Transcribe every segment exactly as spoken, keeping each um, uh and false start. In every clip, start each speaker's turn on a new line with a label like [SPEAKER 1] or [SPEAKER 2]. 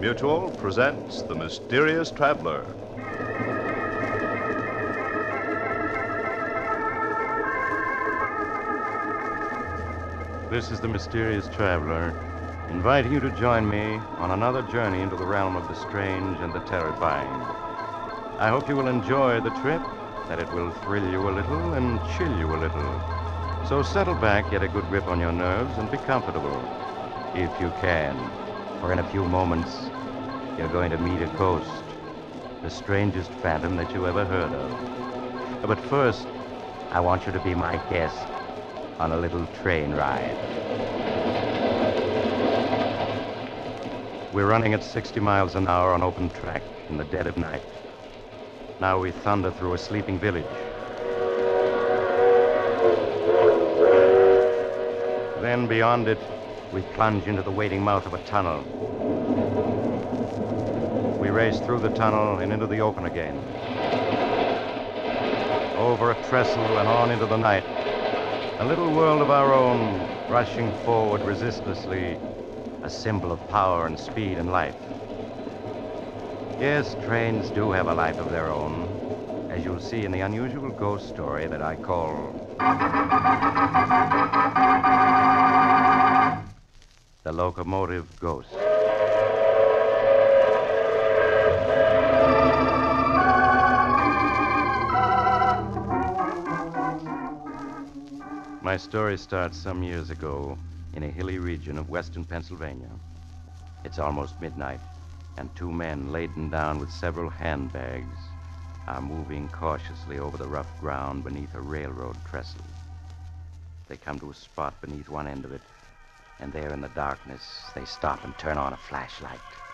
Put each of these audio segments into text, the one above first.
[SPEAKER 1] Mutual presents The Mysterious Traveler.
[SPEAKER 2] This is The Mysterious Traveler, inviting you to join me on another journey into the realm of the strange and the terrifying. I hope you will enjoy the trip, that it will thrill you a little and chill you a little. So settle back, get a good grip on your nerves, and be comfortable, if you can. For in a few moments, you're going to meet a ghost, the strangest phantom that you ever heard of. But first, I want you to be my guest on a little train ride. We're running at sixty miles an hour on open track in the dead of night. Now we thunder through a sleeping village. Then beyond it, we plunge into the waiting mouth of a tunnel. We race through the tunnel and into the open again. Over a trestle and on into the night. A little world of our own, rushing forward resistlessly, a symbol of power and speed and life. Yes, trains do have a life of their own, as you'll see in the unusual ghost story that I call The Locomotive Ghost. My story starts some years ago in a hilly region of western Pennsylvania. It's almost midnight, and two men laden down with several handbags are moving cautiously over the rough ground beneath a railroad trestle. They come to a spot beneath one end of it, and there in the darkness, they stop and turn on a flashlight.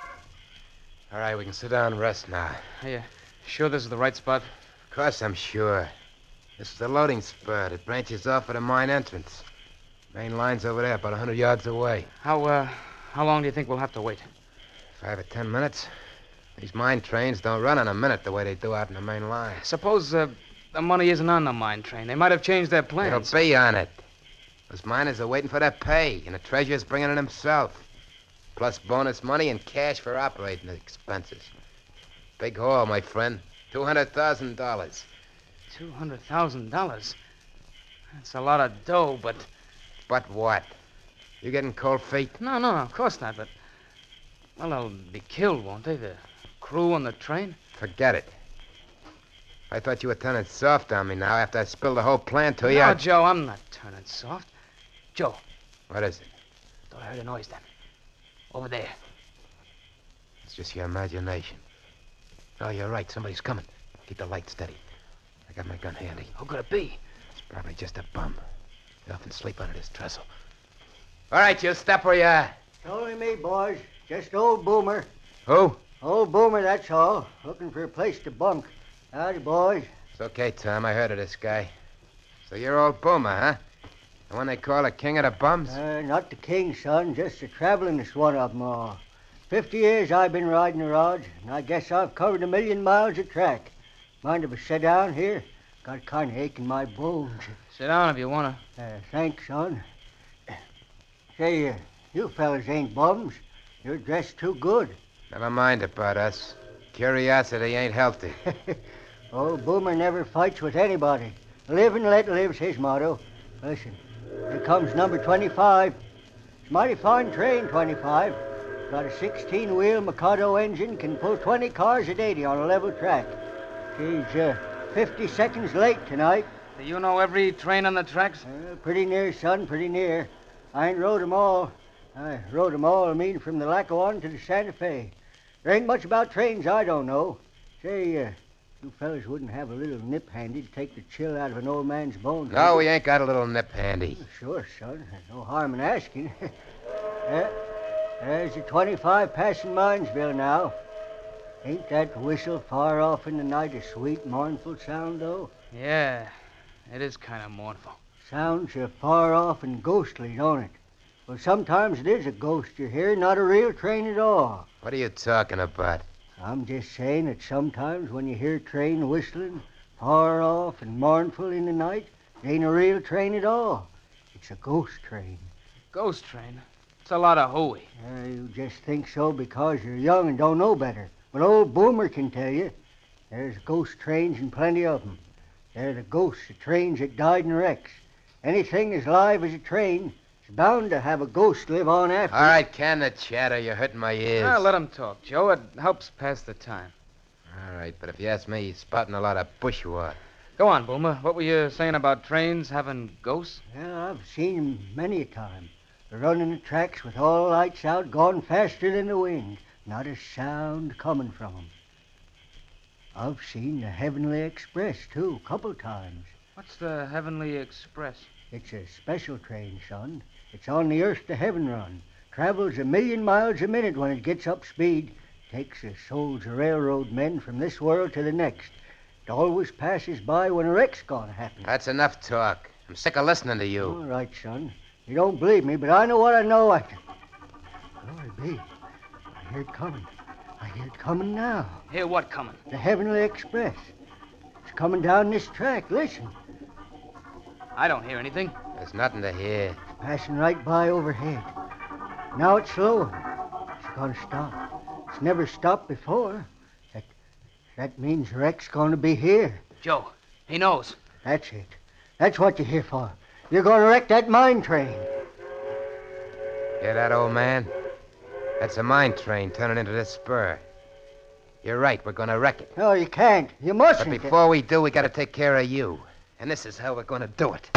[SPEAKER 3] All right, we can sit down and rest now.
[SPEAKER 4] Are you sure this is the right spot?
[SPEAKER 3] Of course I'm sure. This is the loading spur. It branches off at the mine entrance. Main line's over there, about a hundred yards away.
[SPEAKER 4] How, uh, how long do you think we'll have to wait?
[SPEAKER 3] Five or ten minutes. These mine trains don't run in a minute the way they do out in the main line.
[SPEAKER 4] Suppose, uh, the money isn't on the mine train. They might have changed their plans.
[SPEAKER 3] It'll be on it. Those miners are waiting for their pay, and the treasurer's bringing it himself. Plus bonus money and cash for operating expenses. Big haul, my friend. Two hundred thousand dollars.
[SPEAKER 4] Two hundred thousand dollars? That's a lot of dough, but...
[SPEAKER 3] But what? You getting cold feet?
[SPEAKER 4] No, no, no, of course not, but... Well, they'll be killed, won't they? The crew on the train?
[SPEAKER 3] Forget it. I thought you were turning soft on me now after I spilled the whole plan to you.
[SPEAKER 4] No, Joe, I'm not turning soft. Joe.
[SPEAKER 3] What is it?
[SPEAKER 4] Thought I heard a noise then. Over there.
[SPEAKER 3] It's just your imagination. Oh, you're right. Somebody's coming. Keep the light steady. I got my gun handy.
[SPEAKER 4] Who could it be?
[SPEAKER 3] It's probably just a bum. They often sleep under this trestle. All right, you step where you are.
[SPEAKER 5] It's only me, boys. Just old Boomer.
[SPEAKER 3] Who?
[SPEAKER 5] Old Boomer, that's all. Looking for a place to bunk. Howdy, boys.
[SPEAKER 3] It's okay, Tom. I heard of this guy. So you're old Boomer, huh? The one they call the king of the bums?
[SPEAKER 5] Uh, not the king, son. Just the travelingest one of them all. Fifty years I've been riding the rods, and I guess I've covered a million miles of track. Mind if I sit down here? Got a kind of ache in my bones.
[SPEAKER 4] Sit down if you want
[SPEAKER 5] to. Uh, thanks, son. Say, uh, you fellas ain't bums. You're dressed too good.
[SPEAKER 3] Never mind about us. Curiosity ain't healthy.
[SPEAKER 5] Old Boomer never fights with anybody. Live and let live's his motto. Listen, here comes number twenty-five. It's a mighty fine train, twenty-five. Got a sixteen-wheel Mikado engine, can pull twenty cars at eighty on a level track. She's uh, fifty seconds late tonight.
[SPEAKER 4] Do you know every train on the tracks?
[SPEAKER 5] Uh, pretty near, son, pretty near. I ain't rode 'em all. I rode 'em all, I mean, from the Lackawanna to the Santa Fe. There ain't much about trains I don't know. Say, uh, you fellas wouldn't have a little nip handy to take the chill out of an old man's bones.
[SPEAKER 3] No, we ain't got a little nip handy.
[SPEAKER 5] Sure, son. There's no harm in asking. uh, there's the twenty-five passing Minesville now. Ain't that whistle far off in the night a sweet, mournful sound, though?
[SPEAKER 4] Yeah, it is kind of mournful.
[SPEAKER 5] Sounds uh, far off and ghostly, don't it? Well, sometimes it is a ghost you hear, not a real train at all.
[SPEAKER 3] What are you talking about?
[SPEAKER 5] I'm just saying that sometimes when you hear train whistling far off and mournful in the night, it ain't a real train at all. It's a ghost train.
[SPEAKER 4] Ghost train? It's a lot of hooey.
[SPEAKER 5] Uh, you just think so because you're young and don't know better. But old Boomer can tell you. There's ghost trains and plenty of them. They're the ghosts of trains that died in wrecks. Anything as live as a train is bound to have a ghost live on after.
[SPEAKER 3] All right, can the chatter. You're hurting my ears.
[SPEAKER 4] Ah, let him talk, Joe. It helps pass the time.
[SPEAKER 3] All right, but if you ask me, he's spouting a lot of bushwhack.
[SPEAKER 4] Go on, Boomer. What were you saying about trains having ghosts?
[SPEAKER 5] Yeah, I've seen 'em many a time. They're running the tracks with all the lights out, going faster than the wind. Not a sound coming from 'em. I've seen the Heavenly Express, too, a couple times.
[SPEAKER 4] What's the Heavenly Express?
[SPEAKER 5] It's a special train, son. It's on the Earth to Heaven run. Travels a million miles a minute when it gets up speed. Takes the souls of railroad men from this world to the next. It always passes by when a wreck's gonna happen.
[SPEAKER 3] That's enough talk. I'm sick of listening to you.
[SPEAKER 5] All right, son. You don't believe me, but I know what I know. I... Glory be. I hear it coming. I hear it coming now.
[SPEAKER 4] Hear what coming?
[SPEAKER 5] The Heavenly Express. It's coming down this track. Listen.
[SPEAKER 4] I don't hear anything.
[SPEAKER 3] There's nothing to hear.
[SPEAKER 5] Passing right by overhead. Now it's slowing. It's gonna stop. It's never stopped before. That that means the wreck's gonna be here.
[SPEAKER 4] Joe, he knows.
[SPEAKER 5] That's it. That's what you're here for. You're gonna wreck that mine train.
[SPEAKER 3] Hear that, old man? That's a mine train turning into this spur. You're right, we're gonna wreck it.
[SPEAKER 5] No, you can't. You mustn't.
[SPEAKER 3] But before we do, we gotta take care of you. And this is how we're gonna do it.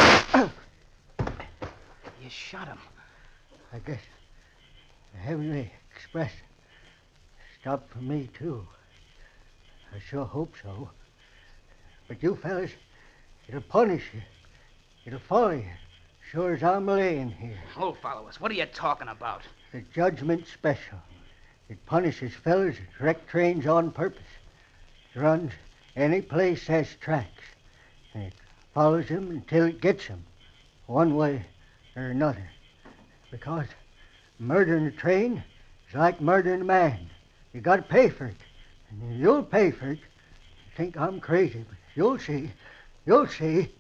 [SPEAKER 4] You shot him.
[SPEAKER 5] I guess the Heavenly Express stopped for me, too. I sure hope so. But you fellas, it'll punish you. It'll follow you, sure as I'm laying here.
[SPEAKER 4] Oh, follow us. What are you talking about?
[SPEAKER 5] The Judgment Special. It punishes fellas that wreck trains on purpose. It runs any place has tracks. And it follows them until it gets them, one way or another. Because murdering a train is like murdering a man. You got to pay for it. And you'll pay for it. You think I'm crazy, but you'll see. You'll see.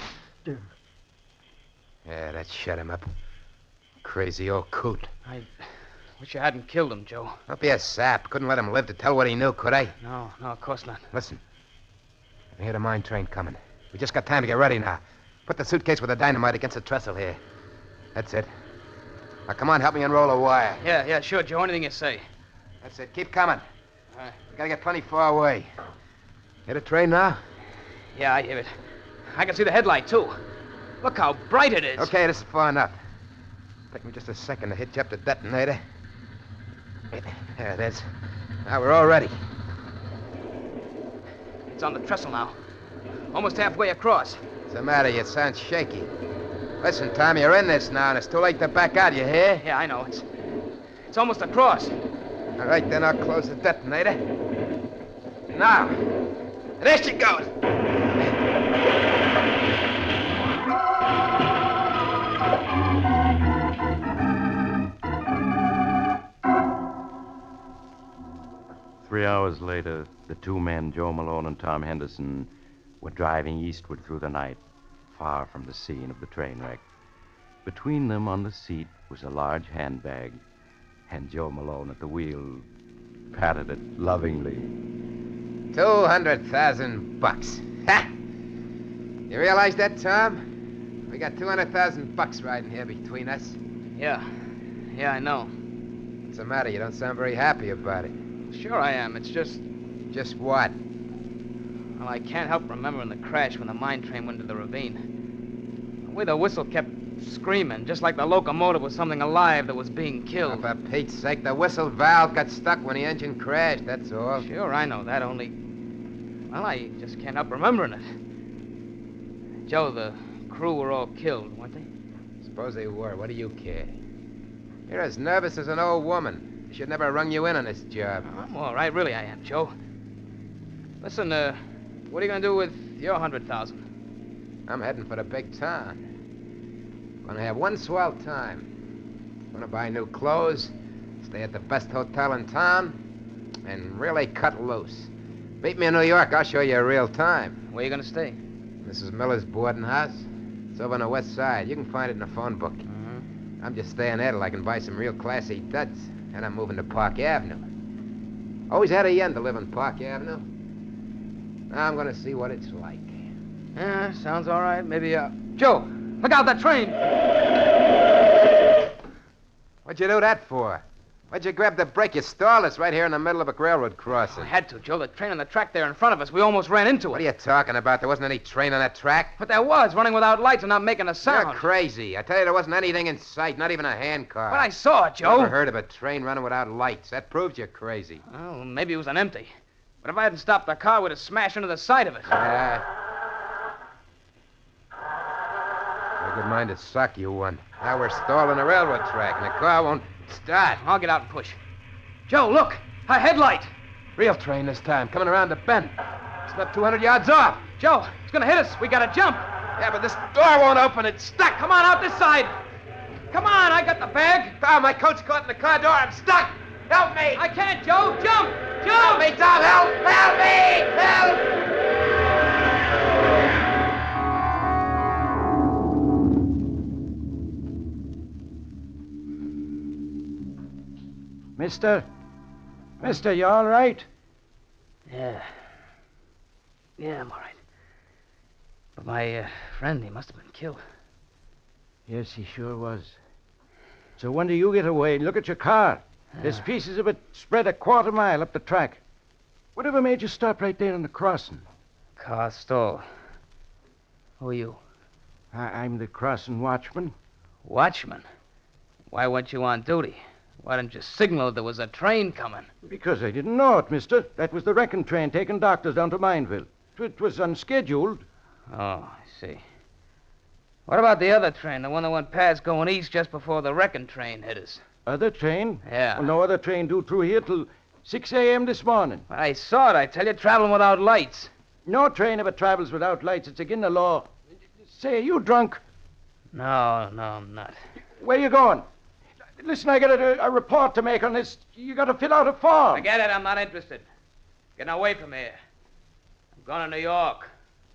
[SPEAKER 3] Yeah, that shut him up. Crazy old coot.
[SPEAKER 4] I wish you hadn't killed him, Joe.
[SPEAKER 3] Don't be a sap. Couldn't let him live to tell what he knew, could I?
[SPEAKER 4] No, no, of course not.
[SPEAKER 3] Listen. I hear the mine train coming. We just got time to get ready now. Put the suitcase with the dynamite against the trestle here. That's it. Now, come on, help me unroll a wire.
[SPEAKER 4] Yeah, yeah, sure, Joe. Anything you say.
[SPEAKER 3] That's it. Keep coming.
[SPEAKER 4] All right.
[SPEAKER 3] We gotta get plenty far away. Hear the train now?
[SPEAKER 4] Yeah, I hear it. I can see the headlight, too. Look how bright it is.
[SPEAKER 3] Okay, this is far enough. Take me just a second to hitch up the detonator. There it is. Now we're all ready.
[SPEAKER 4] It's on the trestle now. Almost halfway across.
[SPEAKER 3] What's the matter? You sound shaky. Listen, Tom, you're in this now, and it's too late to back out, you hear?
[SPEAKER 4] Yeah, I know. It's it's almost across.
[SPEAKER 3] All right, then I'll close the detonator. Now, there she goes.
[SPEAKER 2] Three hours later, the two men, Joe Malone and Tom Henderson, were driving eastward through the night, far from the scene of the train wreck. Between them on the seat was a large handbag, and Joe Malone at the wheel patted it lovingly.
[SPEAKER 3] Two hundred thousand bucks. Ha! You realize that, Tom? We got two hundred thousand bucks riding here between us.
[SPEAKER 4] Yeah. Yeah, I know.
[SPEAKER 3] What's the matter? You don't sound very happy about it.
[SPEAKER 4] Sure I am. It's just...
[SPEAKER 3] Just what?
[SPEAKER 4] Well, I can't help remembering the crash when the mine train went into the ravine. The way the whistle kept screaming, just like the locomotive was something alive that was being
[SPEAKER 3] Oh,
[SPEAKER 4] killed.
[SPEAKER 3] for Pete's sake, the whistle valve got stuck when the engine crashed, that's all.
[SPEAKER 4] Sure, I know that, only... Well, I just can't help remembering it. Joe, the crew were all killed, weren't they?
[SPEAKER 3] Suppose they were. What do you care? You're as nervous as an old woman. You should never have rung you in on this job.
[SPEAKER 4] I'm all right, really I am, Joe. Listen, uh, what are you going to do with your hundred thousand?
[SPEAKER 3] I'm heading for the big town. Gonna have one swell time. Gonna buy new clothes, stay at the best hotel in town, and really cut loose. Meet me in New York, I'll show you a real time.
[SPEAKER 4] Where are you going to stay?
[SPEAKER 3] Missus Miller's boarding house. It's over on the west side. You can find it in the phone book.
[SPEAKER 4] Mm-hmm.
[SPEAKER 3] I'm just staying there till I can buy some real classy duds. And I'm moving to Park Avenue. Always had a yen to live on Park Avenue. Now I'm gonna see what it's like.
[SPEAKER 4] Yeah, sounds all right. Maybe, uh... Joe, look out, that train!
[SPEAKER 3] What'd you do that for? Why'd you grab the brake? You stalled us right here in the middle of a railroad crossing.
[SPEAKER 4] I had to, Joe. The train on the track there in front of us. We almost ran into it.
[SPEAKER 3] What are you talking about? There wasn't any train on that track.
[SPEAKER 4] But there was, running without lights and not making a sound.
[SPEAKER 3] You're crazy. I tell you, there wasn't anything in sight, not even a handcar.
[SPEAKER 4] But I saw it, Joe.
[SPEAKER 3] Never heard of a train running without lights. That proves you're crazy.
[SPEAKER 4] Well, maybe it was an empty. But if I hadn't stopped the car, we'd have smashed into the side of it.
[SPEAKER 3] Yeah. A good mind to suck, you one. Now we're stalling the railroad track, and the car won't start.
[SPEAKER 4] I'll get out and push. Joe, look! A headlight!
[SPEAKER 3] Real train this time, coming around the bend. It's not two hundred yards off.
[SPEAKER 4] Joe, it's gonna hit us. We gotta jump.
[SPEAKER 3] Yeah, but this door won't open. It's stuck.
[SPEAKER 4] Come on, out this side. Come on, I got the bag.
[SPEAKER 3] Oh, my coat's caught in the car door. I'm stuck. Help me.
[SPEAKER 4] I can't, Joe. Jump! Jump!
[SPEAKER 3] Help me, Tom. Help! Help me! Help!
[SPEAKER 6] Mister? Mister, you all right?
[SPEAKER 4] Yeah. Yeah, I'm all right. But my uh, friend, he must have been killed.
[SPEAKER 6] Yes, he sure was. So when do you get away? Look at your car. There's pieces of it spread a quarter mile up the track. Whatever made you stop right there on the crossing?
[SPEAKER 4] Car stalled. Who are you?
[SPEAKER 6] I- I'm the crossing watchman.
[SPEAKER 4] Watchman? Why weren't you on duty? Why didn't you signal there was a train coming?
[SPEAKER 6] Because I didn't know it, mister. That was the wrecking train taking doctors down to Mineville. It was unscheduled.
[SPEAKER 4] Oh, I see. What about the other train, the one that went past going east just before the wrecking train hit us?
[SPEAKER 6] Other train?
[SPEAKER 4] Yeah.
[SPEAKER 6] Well, no other train due through here till six a.m. this morning.
[SPEAKER 4] I saw it, I tell you, traveling without lights.
[SPEAKER 6] No train ever travels without lights. It's against the law. Say, are you drunk?
[SPEAKER 4] No, no, I'm not.
[SPEAKER 6] Where you going? Listen, I got a, a report to make on this. You got to fill out a form.
[SPEAKER 4] Forget it, I'm not interested. Getting away from here. I'm going to New York.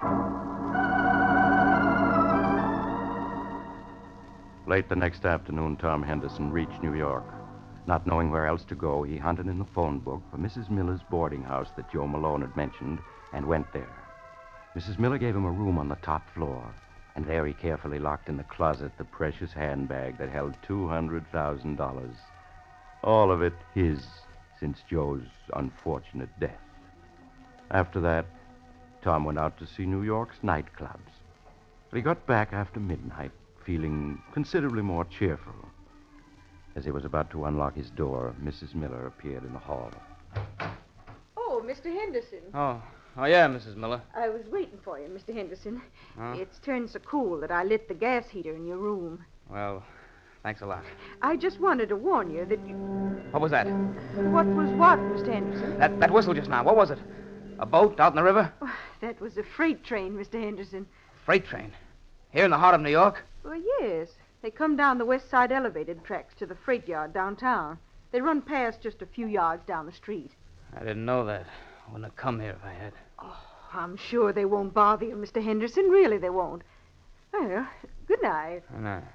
[SPEAKER 2] Late the next afternoon, Tom Henderson reached New York. Not knowing where else to go, he hunted in the phone book for Missus Miller's boarding house that Joe Malone had mentioned and went there. Missus Miller gave him a room on the top floor, and there he carefully locked in the closet the precious handbag that held two hundred thousand dollars. All of it his since Joe's unfortunate death. After that, Tom went out to see New York's nightclubs. But he got back after midnight, feeling considerably more cheerful. As he was about to unlock his door, Missus Miller appeared in the hall.
[SPEAKER 7] Oh, Mister Henderson.
[SPEAKER 4] Oh, oh yeah, Missus Miller.
[SPEAKER 7] I was waiting for you, Mister Henderson.
[SPEAKER 4] Huh?
[SPEAKER 7] It's turned so cool that I lit the gas heater in your room.
[SPEAKER 4] Well, thanks a lot.
[SPEAKER 7] I just wanted to warn you that you...
[SPEAKER 4] What was that?
[SPEAKER 7] What was what, Mister Henderson?
[SPEAKER 4] That that whistle just now. What was it? A boat out in the river?
[SPEAKER 7] Oh, that was a freight train, Mister Henderson.
[SPEAKER 4] Freight train. Here in the heart of New York?
[SPEAKER 7] Well, yes. They come down the west side elevated tracks to the freight yard downtown. They run past just a few yards down the street.
[SPEAKER 4] I didn't know that. I wouldn't have come here if I had.
[SPEAKER 7] Oh, I'm sure they won't bother you, Mister Henderson. Really, they won't. Well, good night.
[SPEAKER 4] And I...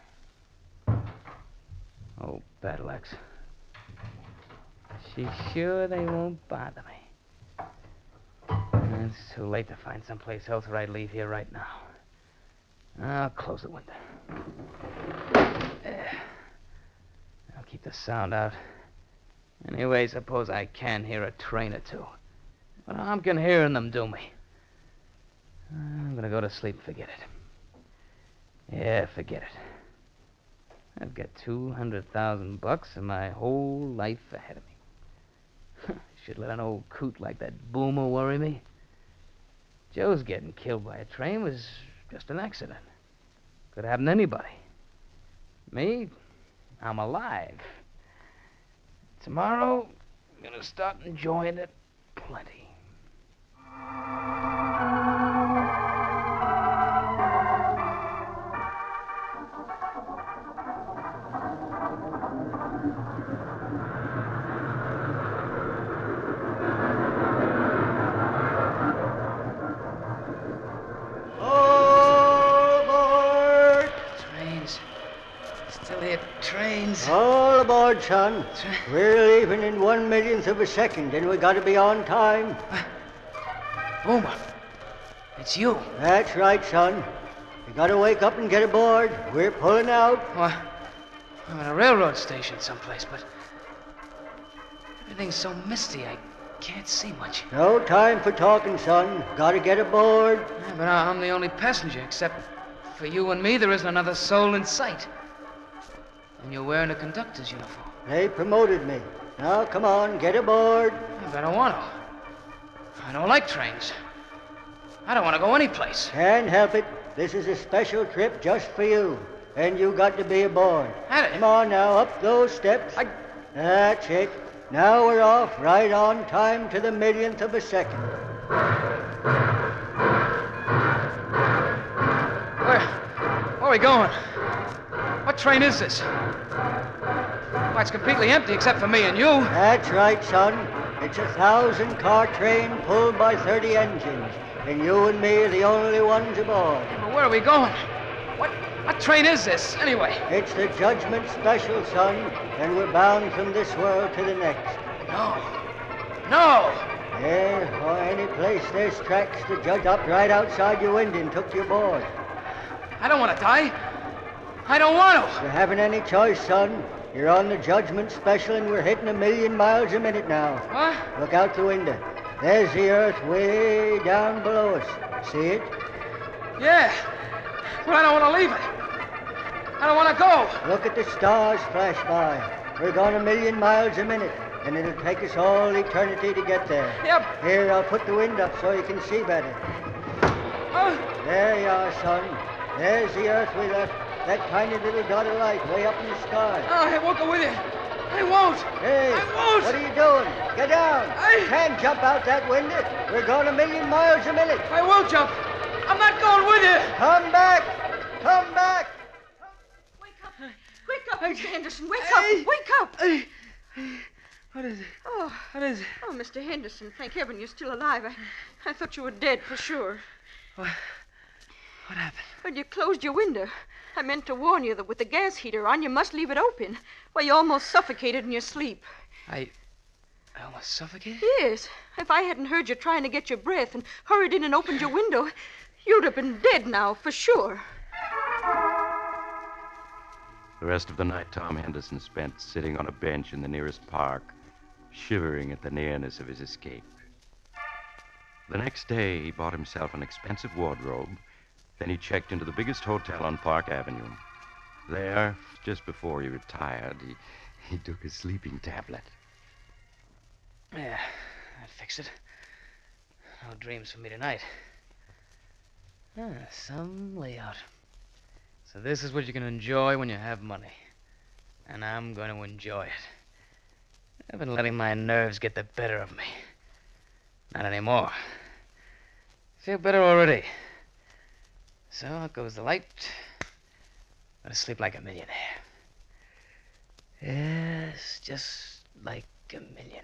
[SPEAKER 4] Oh, battle axe. She's sure they won't bother me. It's too late to find someplace else, or I'd leave here right now. I'll close the window. There. I'll keep the sound out. Anyway, suppose I can hear a train or two. But I'm can hearing them do me. I'm gonna go to sleep and forget it. Yeah, forget it. I've got two hundred thousand bucks and my whole life ahead of me. Should let an old coot like that Boomer worry me. Joe's getting killed by a train was just an accident. Could happen to anybody. Me, I'm alive. Tomorrow, I'm gonna start enjoying it plenty. Affiliate trains.
[SPEAKER 5] All aboard, son. We're leaving in one millionth of a second, and we gotta be on time.
[SPEAKER 4] Boomer, it's you.
[SPEAKER 5] That's right, son. You gotta wake up and get aboard. We're pulling out.
[SPEAKER 4] Well, I'm at a railroad station someplace, but everything's so misty I can't see much.
[SPEAKER 5] No time for talking, son. Gotta get aboard.
[SPEAKER 4] Yeah, but I'm the only passenger, except for you and me, there isn't another soul in sight. And you're wearing a conductor's uniform.
[SPEAKER 5] They promoted me. Now, come on, get aboard.
[SPEAKER 4] Yeah, but I don't want to. I don't like trains. I don't want to go anyplace.
[SPEAKER 5] Can't help it. This is a special trip just for you. And you got to be aboard.
[SPEAKER 4] Had
[SPEAKER 5] Come on now, up those steps.
[SPEAKER 4] I...
[SPEAKER 5] That's it. Now we're off, right on time to the millionth of a second.
[SPEAKER 4] Where? Where are we going? What train is this? Why, it's completely empty except for me and you.
[SPEAKER 5] That's right, son. It's a thousand-car train pulled by thirty engines. And you and me are the only ones aboard.
[SPEAKER 4] Well, where are we going? What what train is this, anyway?
[SPEAKER 5] It's the Judgment Special, son. And we're bound from this world to the next.
[SPEAKER 4] No. No!
[SPEAKER 5] Yeah, or any place there's tracks, the judge up right outside your window and took you aboard.
[SPEAKER 4] I don't want to die. I don't want to.
[SPEAKER 5] You haven't any choice, son. You're on the Judgment Special and we're hitting a million miles a minute now.
[SPEAKER 4] What?
[SPEAKER 5] Look out the window. There's the earth way down below us. See it?
[SPEAKER 4] Yeah. But I don't want to leave it. I don't want to go.
[SPEAKER 5] Look at the stars flash by. We're going a million miles a minute, and it'll take us all eternity to get there.
[SPEAKER 4] Yep.
[SPEAKER 5] Here, I'll put the wind up so you can see better.
[SPEAKER 4] Oh.
[SPEAKER 5] There you are, son. There's the earth we left. That tiny little dot of light way up in the sky.
[SPEAKER 4] Oh, I won't go with you. I won't.
[SPEAKER 5] Hey,
[SPEAKER 4] I won't.
[SPEAKER 5] what are you doing? Get down.
[SPEAKER 4] I-
[SPEAKER 5] You can't jump out that window. We're going a million miles a minute.
[SPEAKER 4] I will jump. I'm not going with you.
[SPEAKER 5] Come back. Come back.
[SPEAKER 7] Wake up. Wake up, Mister Henderson. Wake up. Wake up.
[SPEAKER 4] What is it?
[SPEAKER 7] Oh,
[SPEAKER 4] What is it?
[SPEAKER 7] oh, Mister Henderson, thank heaven you're still alive. I, I thought you were dead for sure.
[SPEAKER 4] What, what happened?
[SPEAKER 7] When you closed your window, I meant to warn you that with the gas heater on, you must leave it open. Why, you almost suffocated in your sleep.
[SPEAKER 4] I... I almost suffocated?
[SPEAKER 7] Yes. If I hadn't heard you trying to get your breath and hurried in and opened your window, you'd have been dead now, for sure.
[SPEAKER 2] The rest of the night Tom Henderson spent sitting on a bench in the nearest park, shivering at the nearness of his escape. The next day, he bought himself an expensive wardrobe. Then he checked into the biggest hotel on Park Avenue. There, just before he retired, he, he took a sleeping tablet.
[SPEAKER 4] Yeah, that fixed it. No dreams for me tonight. Ah, some layout. So this is what you can enjoy when you have money. And I'm going to enjoy it. I've been letting my nerves get the better of me. Not anymore. Feel better already. So out goes the light. Gonna sleep like a millionaire. Yes, just like a millionaire.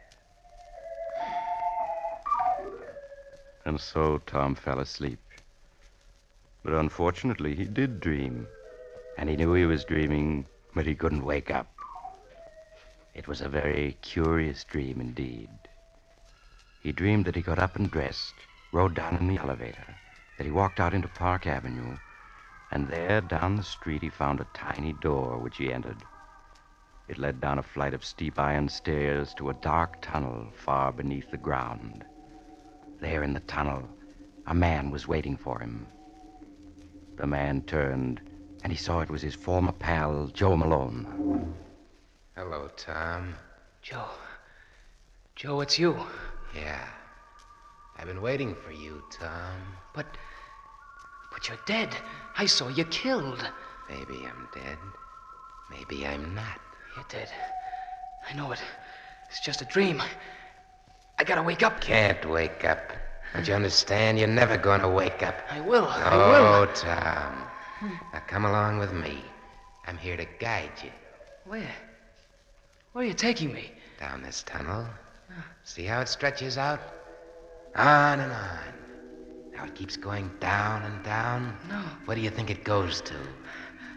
[SPEAKER 2] And so Tom fell asleep. But unfortunately, he did dream. And he knew he was dreaming, but he couldn't wake up. It was a very curious dream indeed. He dreamed that he got up and dressed, rode down in the elevator, that he walked out into Park Avenue, and there, down the street, he found a tiny door which he entered. It led down a flight of steep iron stairs to a dark tunnel far beneath the ground. There in the tunnel, a man was waiting for him. The man turned, and he saw it was his former pal, Joe Malone.
[SPEAKER 3] Hello, Tom.
[SPEAKER 4] Joe. Joe, it's you.
[SPEAKER 3] Yeah. I've been waiting for you, Tom.
[SPEAKER 4] But... But you're dead. I saw you killed.
[SPEAKER 3] Maybe I'm dead. Maybe I'm not.
[SPEAKER 4] You're dead. I know it. It's just a dream. I gotta wake up.
[SPEAKER 3] Can't wake up. Don't you understand? You're never gonna wake up.
[SPEAKER 4] I will. I will.
[SPEAKER 3] Oh, Tom. Now come along with me. I'm here to guide you.
[SPEAKER 4] Where? Where are you taking me?
[SPEAKER 3] Down this tunnel. See how it stretches out? On and on. Now it keeps going down and down.
[SPEAKER 4] No.
[SPEAKER 3] What do you think it goes to?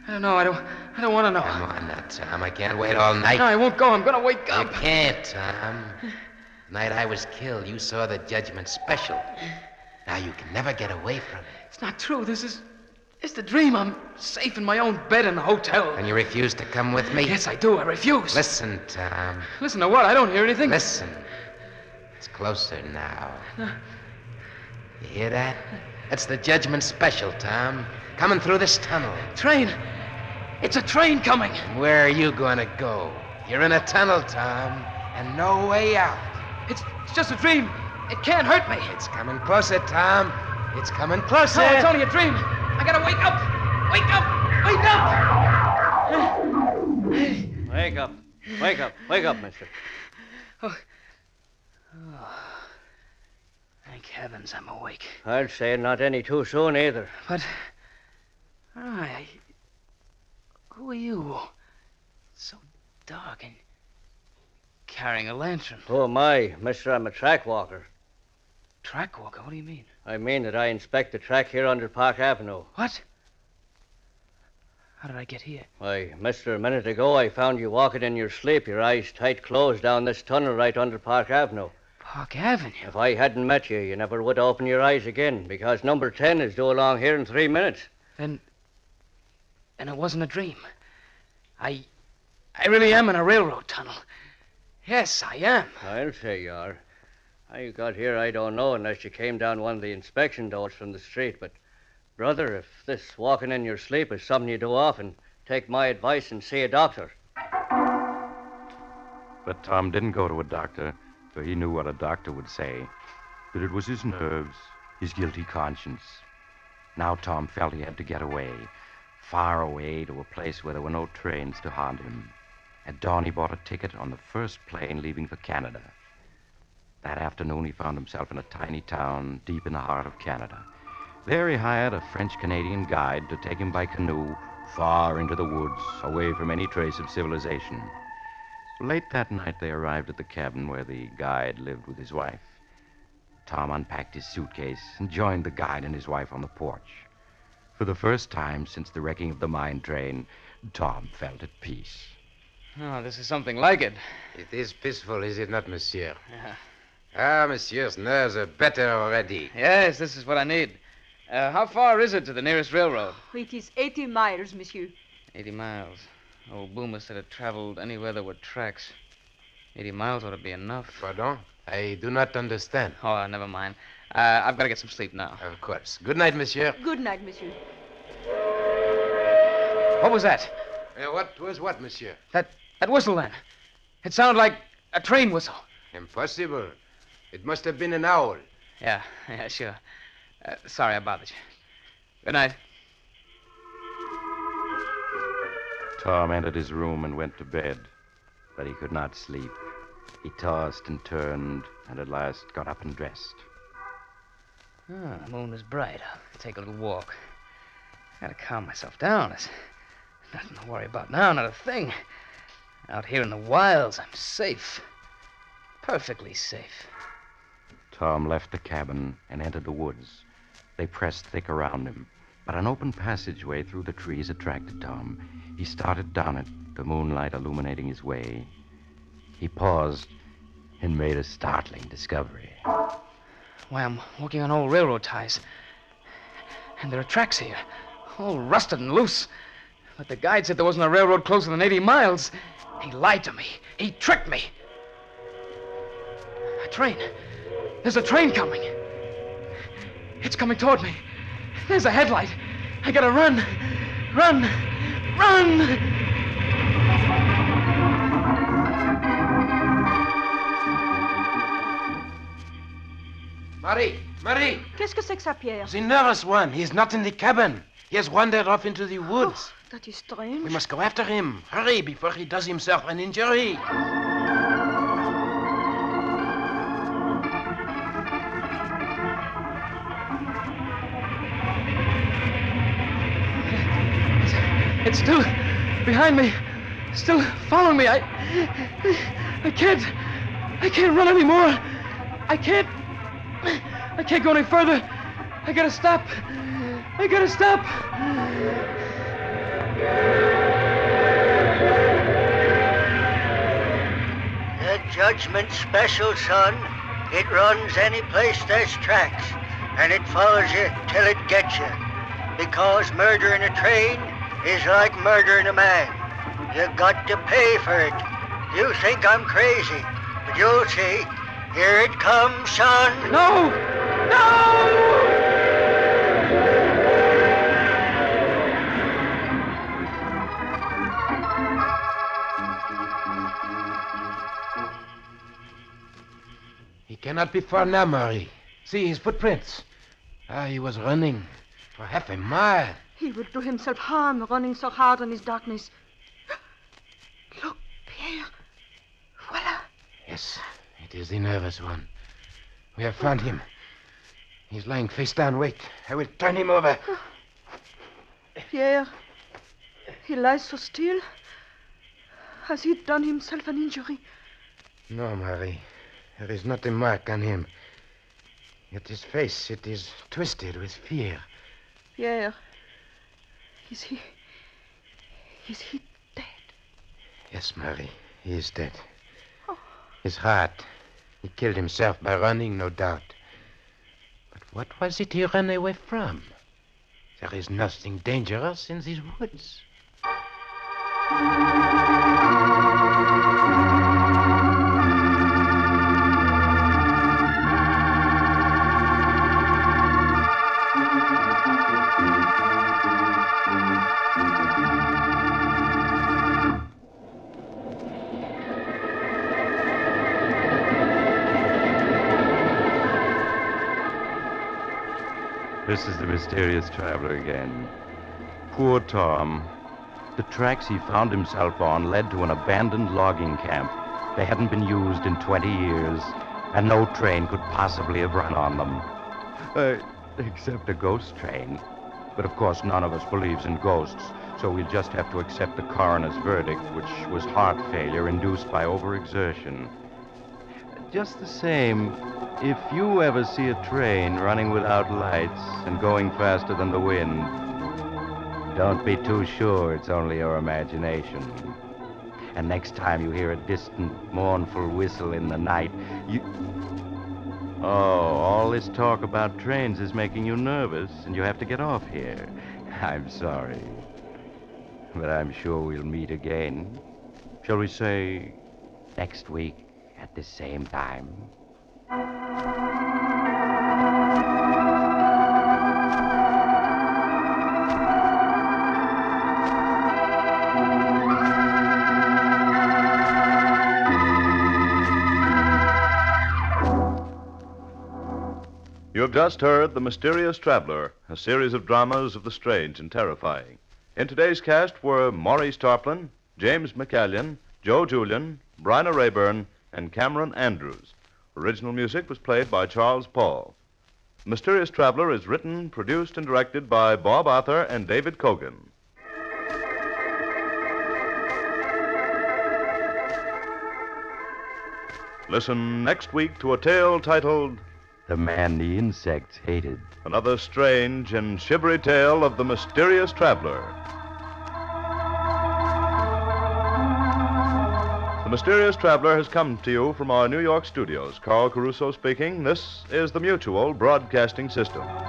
[SPEAKER 4] I don't know. I don't. I don't want to know.
[SPEAKER 3] Come on now, Tom. I can't wait all night.
[SPEAKER 4] No, I won't go. I'm gonna wake
[SPEAKER 3] You
[SPEAKER 4] up.
[SPEAKER 3] can't, Tom. The night I was killed, you saw the judgment special. Now you can never get away from it.
[SPEAKER 4] It's not true. This is. It's the dream. I'm safe in my own bed in the hotel.
[SPEAKER 3] And you refuse to come with me?
[SPEAKER 4] Yes, I do. I refuse.
[SPEAKER 3] Listen, Tom.
[SPEAKER 4] Listen to what? I don't hear anything.
[SPEAKER 3] Listen. It's closer now. You hear that? That's the judgment special, Tom. Coming through this tunnel.
[SPEAKER 4] Train. It's a train coming.
[SPEAKER 3] And where are you going to go? You're in a tunnel, Tom, and no way out.
[SPEAKER 4] It's, it's just a dream. It can't hurt me.
[SPEAKER 3] It's coming closer, Tom. It's coming closer.
[SPEAKER 4] No, it's only a dream. I gotta wake up. Wake up. Wake up.
[SPEAKER 6] Wake up. Wake up. Wake up, mister.
[SPEAKER 4] Oh. Oh. Thank heavens I'm awake.
[SPEAKER 6] I'd say not any too soon either.
[SPEAKER 4] But. I. Who are you? So dark and. Carrying a lantern.
[SPEAKER 6] Who am I, mister? I'm a track walker.
[SPEAKER 4] Track walker? What do you mean?
[SPEAKER 6] I mean that I inspect the track here under Park Avenue.
[SPEAKER 4] What? How did I get here?
[SPEAKER 6] Why, mister, a minute ago I found you walking in your sleep, your eyes tight closed down this tunnel right under Park Avenue.
[SPEAKER 4] Park Avenue?
[SPEAKER 6] If I hadn't met you, you never would open your eyes again, because number ten is due along here in three minutes.
[SPEAKER 4] Then. Then it wasn't a dream. I. I really am in a railroad tunnel. Yes, I am.
[SPEAKER 6] I'll say you are. How you got here, I don't know, unless you came down one of the inspection doors from the street. But, brother, if this walking in your sleep is something you do often, take my advice and see a doctor.
[SPEAKER 2] But Tom didn't go to a doctor, for he knew what a doctor would say. That it was his nerves, his guilty conscience. Now Tom felt he had to get away, far away to a place where there were no trains to haunt him. At dawn, he bought a ticket on the first plane leaving for Canada. That afternoon, he found himself in a tiny town deep in the heart of Canada. There, he hired a French-Canadian guide to take him by canoe far into the woods, away from any trace of civilization. Late that night, they arrived at the cabin where the guide lived with his wife. Tom unpacked his suitcase and joined the guide and his wife on the porch. For the first time since the wrecking of the mine train, Tom felt at peace.
[SPEAKER 4] Oh, this is something like it.
[SPEAKER 3] It is peaceful, is it not, monsieur?
[SPEAKER 4] Yeah.
[SPEAKER 3] Ah, monsieur's nerves are better already.
[SPEAKER 4] Yes, this is what I need. Uh, how far is it to the nearest railroad?
[SPEAKER 7] It is eighty miles, monsieur.
[SPEAKER 4] Eighty miles. Old Boomer said it traveled anywhere there were tracks. Eighty miles ought to be enough.
[SPEAKER 3] Pardon? I do not understand.
[SPEAKER 4] Oh, never mind. Uh, I've got to get some sleep now.
[SPEAKER 3] Of course. Good night, monsieur.
[SPEAKER 7] Good night, monsieur.
[SPEAKER 4] What was that?
[SPEAKER 3] Uh, what was what, monsieur?
[SPEAKER 4] That that whistle then. It sounded like a train whistle.
[SPEAKER 3] Impossible. It must have been an owl.
[SPEAKER 4] Yeah, yeah, sure. Uh, sorry I bothered you. Good night.
[SPEAKER 2] Tom entered his room and went to bed, but he could not sleep. He tossed and turned, and at last got up and dressed.
[SPEAKER 4] Oh, the moon is bright. I'll take a little walk. Gotta calm myself down. There's nothing to worry about now, not a thing. Out here in the wilds, I'm safe. Perfectly safe.
[SPEAKER 2] Tom left the cabin and entered the woods. They pressed thick around him, but an open passageway through the trees attracted Tom. He started down it, the moonlight illuminating his way. He paused and made a startling discovery.
[SPEAKER 4] Why, I'm walking on old railroad ties. And there are tracks here, all rusted and loose. But the guide said there wasn't a railroad closer than eighty miles. He lied to me. He tricked me. A train. There's a train coming. It's coming toward me. There's a headlight. I gotta run. Run. Run!
[SPEAKER 3] Marie! Marie!
[SPEAKER 7] Qu'est-ce que c'est que ça, Pierre?
[SPEAKER 3] The nearest one. He is not in the cabin. He has wandered off into the woods.
[SPEAKER 7] Oh, that is strange.
[SPEAKER 3] We must go after him. Hurry before he does himself an injury.
[SPEAKER 4] It's still behind me. Still following me. I... I can't... I can't run anymore. I can't... I can't go any further. I gotta stop. I gotta stop.
[SPEAKER 5] Judgment special, son. It runs any place there's tracks, and it follows you till it gets you. Because murdering a train is like murdering a man. You got to pay for it. You think I'm crazy, but you'll see. Here it comes, son.
[SPEAKER 4] No! No!
[SPEAKER 3] He cannot be far now, Murray. See his footprints. Ah, he was running for half a mile.
[SPEAKER 7] He will do himself harm running so hard in his darkness. Look, Pierre. Voila.
[SPEAKER 3] Yes, it is the nervous one. We have found him. He's lying face down. Wait, I will turn him over.
[SPEAKER 7] Pierre, he lies so still. Has he done himself an injury?
[SPEAKER 3] No, Marie. There is not a mark on him. Yet his face, it is twisted with fear.
[SPEAKER 7] Pierre, is he... Is he dead?
[SPEAKER 3] Yes, Marie, he is dead. Oh. His heart. He killed himself by running, no doubt. But what was it he ran away from? There is nothing dangerous in these woods.
[SPEAKER 2] This is the mysterious traveler again. Poor Tom. The tracks he found himself on led to an abandoned logging camp. They hadn't been used in twenty years, and no train could possibly have run on them. Uh, except a ghost train. But of course, none of us believes in ghosts, so we'll just have to accept the coroner's verdict, which was heart failure induced by overexertion. Just the same, if you ever see a train running without lights and going faster than the wind, don't be too sure it's only your imagination. And next time you hear a distant, mournful whistle in the night, you... Oh, all this talk about trains is making you nervous, and you have to get off here. I'm sorry. But I'm sure we'll meet again. Shall we say next week at the same time?
[SPEAKER 1] You have just heard The Mysterious Traveler, a series of dramas of the strange and terrifying. In today's cast were Maurice Tarplin, James McCallion, Joe Julian, Bryna Rayburn, and Cameron Andrews. Original music was played by Charles Paul. The Mysterious Traveler is written, produced, and directed by Bob Arthur and David Kogan. Listen next week to a tale titled
[SPEAKER 2] The Man the Insects Hated.
[SPEAKER 1] Another strange and shivery tale of the Mysterious Traveler. The Mysterious Traveler has come to you from our New York studios. Carl Caruso speaking. This is the Mutual Broadcasting System.